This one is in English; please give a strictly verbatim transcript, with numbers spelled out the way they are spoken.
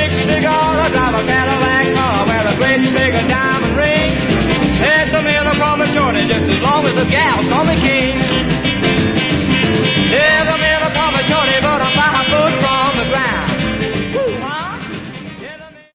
big cigar, I drive a Cadillac car, wear a great big diamond ring. It's a miller from a shorty, just as long as the gals call me king.